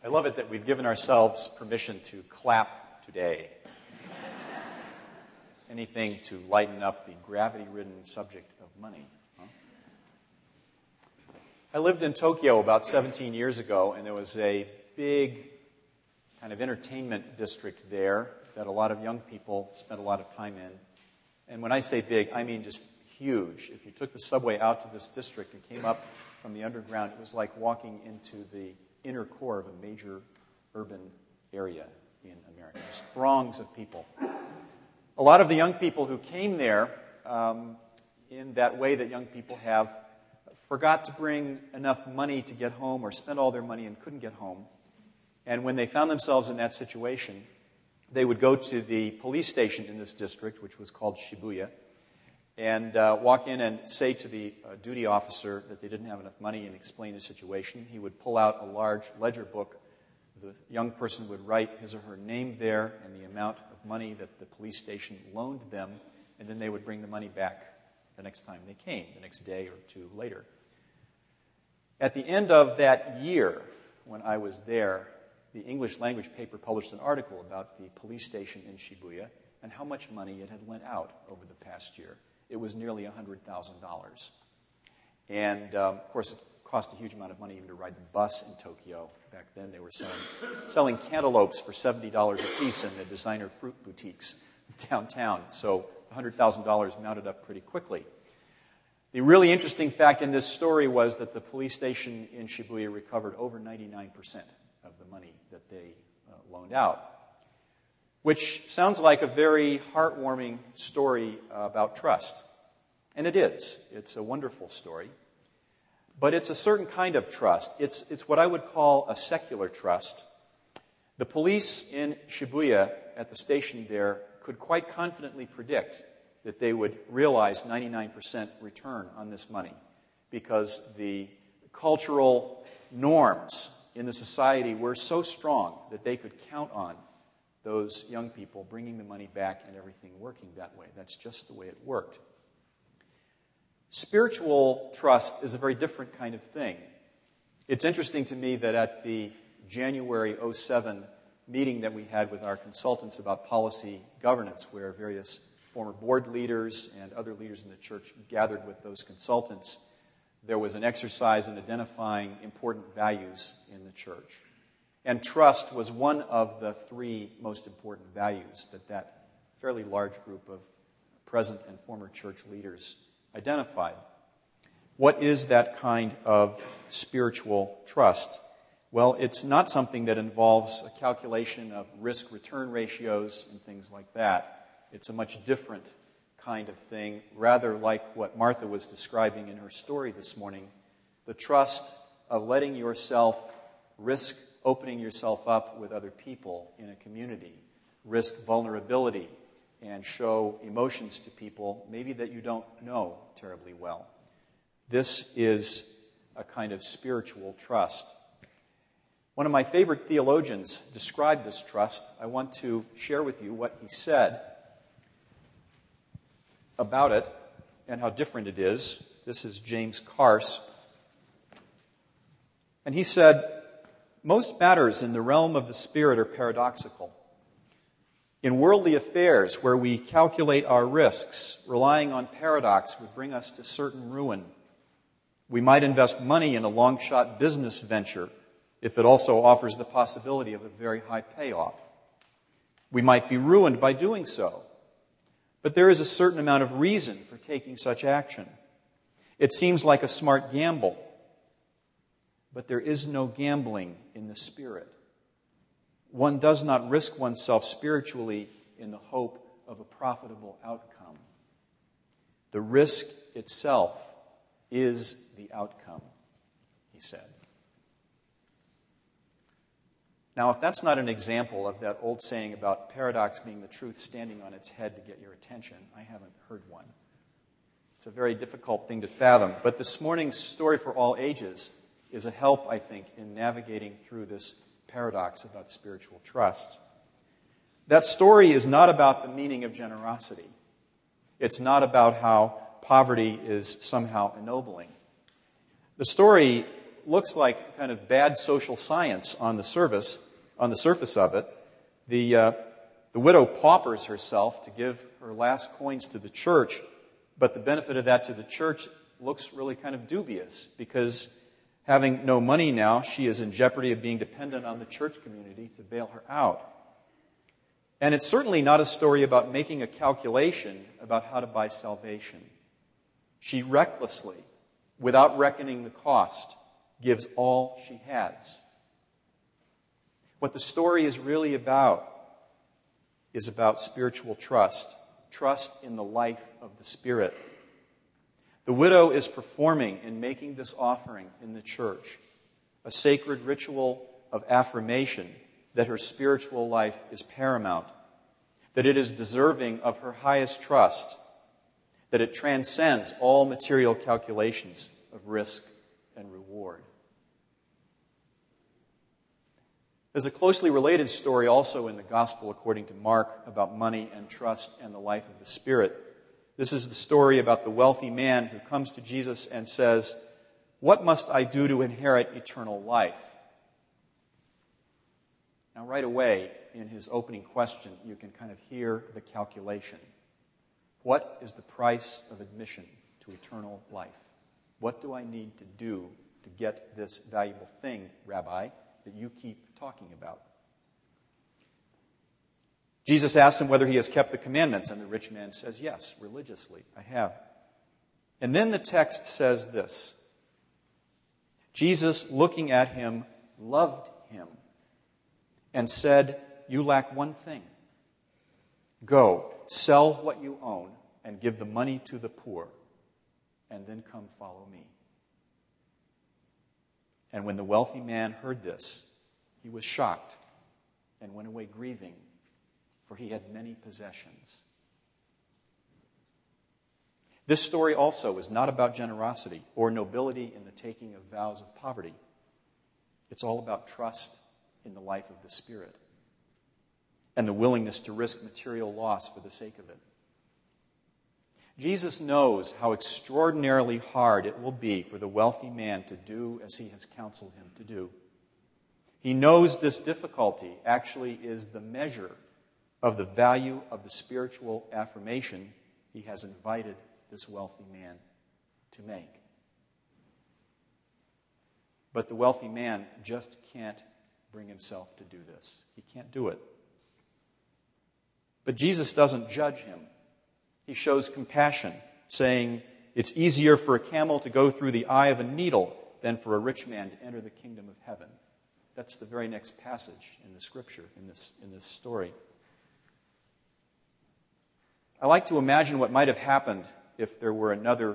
I love it that we've given ourselves permission to clap today. Anything to lighten up the gravity-ridden subject of money. Huh? I lived in Tokyo about 17 years ago, and there was a big kind of entertainment district there that a lot of young people spent a lot of time in. And when I say big, I mean just huge. If you took the subway out to this district and came up from the underground, it was like walking into the inner core of a major urban area in America. There's throngs of people. A lot of the young people who came there, in that way that young people have, forgot to bring enough money to get home or spent all their money and couldn't get home. And when they found themselves in that situation, they would go to the police station in this district, which was called Shibuya, and walk in and say to the duty officer that they didn't have enough money and explain the situation. He would pull out a large ledger book. The young person would write his or her name there and the amount of money that the police station loaned them, and then they would bring the money back the next time they came, the next day or two later. At the end of that year, when I was there, the English language paper published an article about the police station in Shibuya and how much money it had lent out over the past year. It was nearly $100,000. And, of course, it cost a huge amount of money even to ride the bus in Tokyo. Back then they were selling cantaloupes for $70 a piece in the designer fruit boutiques downtown. So $100,000 mounted up pretty quickly. The really interesting fact in this story was that the police station in Shibuya recovered over 99% of the money that they loaned out, which sounds like a very heartwarming story about trust. And it is. It's a wonderful story. But it's a certain kind of trust. It's what I would call a secular trust. The police in Shibuya at the station there could quite confidently predict that they would realize 99% return on this money because the cultural norms in the society were so strong that they could count on those young people bringing the money back and everything working that way. That's just the way it worked. Spiritual trust is a very different kind of thing. It's interesting to me that at the January 2007 meeting that we had with our consultants about policy governance, where various former board leaders and other leaders in the church gathered with those consultants, there was an exercise in identifying important values in the church. And trust was one of the three most important values that fairly large group of present and former church leaders identified. What is that kind of spiritual trust? Well, it's not something that involves a calculation of risk-return ratios and things like that. It's a much different kind of thing, rather like what Martha was describing in her story this morning, the trust of letting yourself risk opening yourself up with other people in a community, risk vulnerability, and show emotions to people maybe that you don't know terribly well. This is a kind of spiritual trust. One of my favorite theologians described this trust. I want to share with you what he said about it and how different it is. This is James Carse. And he said, "Most matters in the realm of the spirit are paradoxical. In worldly affairs, where we calculate our risks, relying on paradox would bring us to certain ruin. We might invest money in a long-shot business venture if it also offers the possibility of a very high payoff. We might be ruined by doing so. But there is a certain amount of reason for taking such action. It seems like a smart gamble. But there is no gambling in the spirit. One does not risk oneself spiritually in the hope of a profitable outcome. The risk itself is the outcome," he said. Now, if that's not an example of that old saying about paradox being the truth standing on its head to get your attention, I haven't heard one. It's a very difficult thing to fathom. But this morning's story for all ages is a help, I think, in navigating through this paradox about spiritual trust. That story is not about the meaning of generosity. It's not about how poverty is somehow ennobling. The story looks like kind of bad social science on the surface of it. The widow paupers herself to give her last coins to the church, but the benefit of that to the church looks really kind of dubious, because having no money now, she is in jeopardy of being dependent on the church community to bail her out. And it's certainly not a story about making a calculation about how to buy salvation. She recklessly, without reckoning the cost, gives all she has. What the story is really about is about spiritual trust. Trust in the life of the Spirit. The widow is performing in making this offering in the church a sacred ritual of affirmation that her spiritual life is paramount, that it is deserving of her highest trust, that it transcends all material calculations of risk and reward. There's a closely related story also in the Gospel according to Mark about money and trust and the life of the Spirit. This is the story about the wealthy man who comes to Jesus and says, "What must I do to inherit eternal life?" Now, right away, in his opening question, you can kind of hear the calculation. What is the price of admission to eternal life? What do I need to do to get this valuable thing, Rabbi, that you keep talking about? Jesus asks him whether he has kept the commandments, and the rich man says, "Yes, religiously, I have." And then the text says this: Jesus, looking at him, loved him and said, "You lack one thing. Go, sell what you own and give the money to the poor, and then come follow me." And when the wealthy man heard this, he was shocked and went away grieving, for he had many possessions. This story also is not about generosity or nobility in the taking of vows of poverty. It's all about trust in the life of the Spirit and the willingness to risk material loss for the sake of it. Jesus knows how extraordinarily hard it will be for the wealthy man to do as he has counseled him to do. He knows this difficulty actually is the measure of the value of the spiritual affirmation he has invited this wealthy man to make. But the wealthy man just can't bring himself to do this. He can't do it. But Jesus doesn't judge him. He shows compassion, saying, "It's easier for a camel to go through the eye of a needle than for a rich man to enter the kingdom of heaven." That's the very next passage in the Scripture, in this story. I like to imagine what might have happened if there were another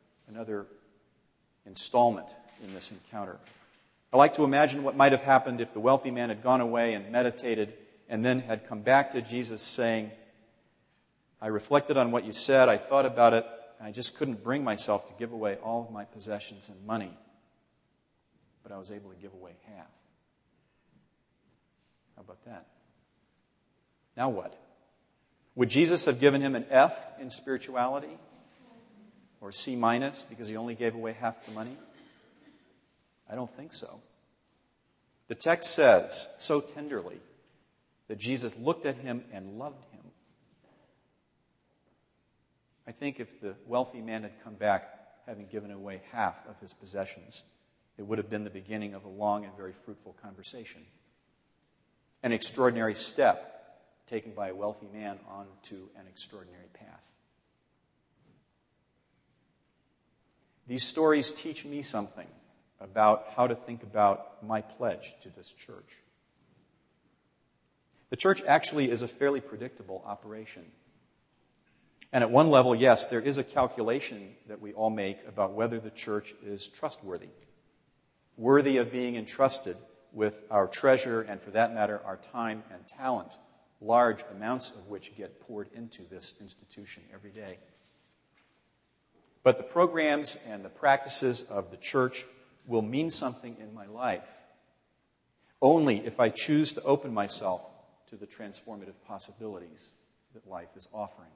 installment in this encounter. I like to imagine what might have happened if the wealthy man had gone away and meditated and then had come back to Jesus saying, "I reflected on what you said, I thought about it, and I just couldn't bring myself to give away all of my possessions and money. But I was able to give away half." How about that? Now what? Would Jesus have given him an F in spirituality? Or a C- because he only gave away half the money? I don't think so. The text says so tenderly that Jesus looked at him and loved him. I think if the wealthy man had come back having given away half of his possessions, it would have been the beginning of a long and very fruitful conversation. An extraordinary step taken by a wealthy man onto an extraordinary path. These stories teach me something about how to think about my pledge to this church. The church actually is a fairly predictable operation. And at one level, yes, there is a calculation that we all make about whether the church is trustworthy, worthy of being entrusted with our treasure and, for that matter, our time and talent, large amounts of which get poured into this institution every day. But the programs and the practices of the church will mean something in my life only if I choose to open myself to the transformative possibilities that life is offering.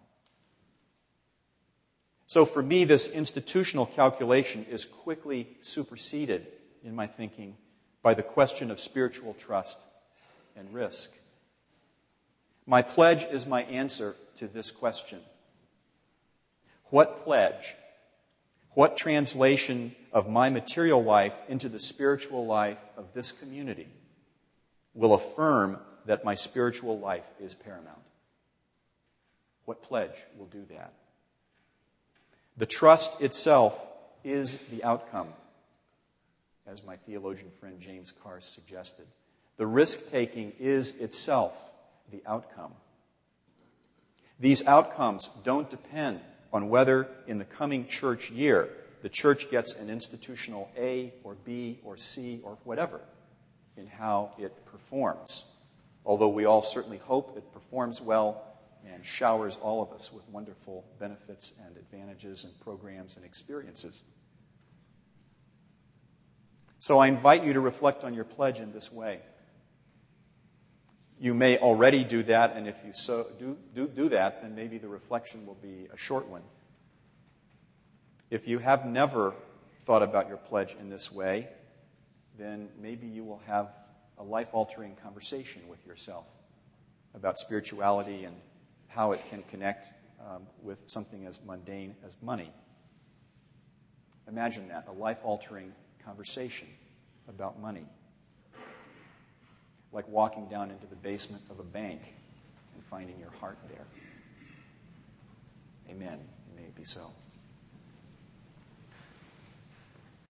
So for me, this institutional calculation is quickly superseded in my thinking by the question of spiritual trust and risk. My pledge is my answer to this question. What pledge, what translation of my material life into the spiritual life of this community will affirm that my spiritual life is paramount? What pledge will do that? The trust itself is the outcome, as my theologian friend James Carr suggested. The risk-taking is itself the outcome. These outcomes don't depend on whether in the coming church year the church gets an institutional A or B or C or whatever in how it performs. Although we all certainly hope it performs well and showers all of us with wonderful benefits and advantages and programs and experiences. So I invite you to reflect on your pledge in this way. You may already do that, and if you so do that, then maybe the reflection will be a short one. If you have never thought about your pledge in this way, then maybe you will have a life-altering conversation with yourself about spirituality and how it can connect with something as mundane as money. Imagine that, a life-altering conversation about money. Like walking down into the basement of a bank and finding your heart there. Amen. May it be so.